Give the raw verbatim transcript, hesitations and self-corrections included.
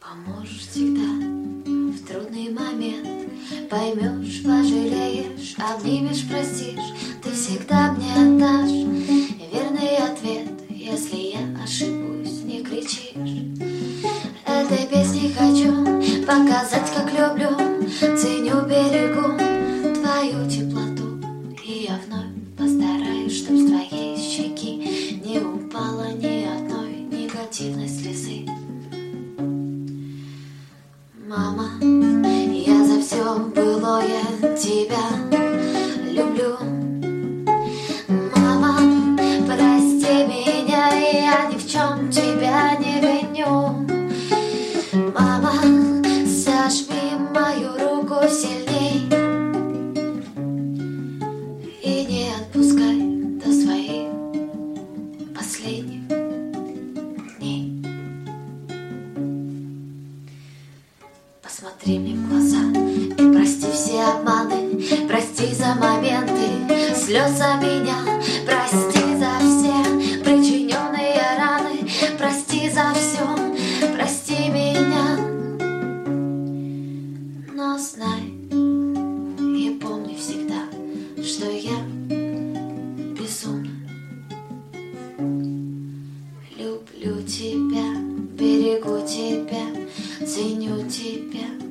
Поможешь всегда в трудный момент, поймешь, пожалеешь, обнимешь, простишь. Ты всегда мне отдашь верный ответ. Если я ошибусь, не кричишь. Этой песней хочу показать, как люблю, ценю, берегу твою теплоту. И я вновь постараюсь, чтоб с твоей щеки не упало ни одной негативной слезы. Мама, я за все былое тебя люблю. Мама, прости меня, я ни в чем тебя не виню. Мама, сожми мою руку сильней и не отпускай до своих последних дней. Посмотри мне в глаза и прости все обманы, прости за моменты слез за меня, прости за все причиненные раны, прости за все, прости меня. Но знай и помни всегда, что я безумно люблю тебя, берегу тебя, ценю тебя.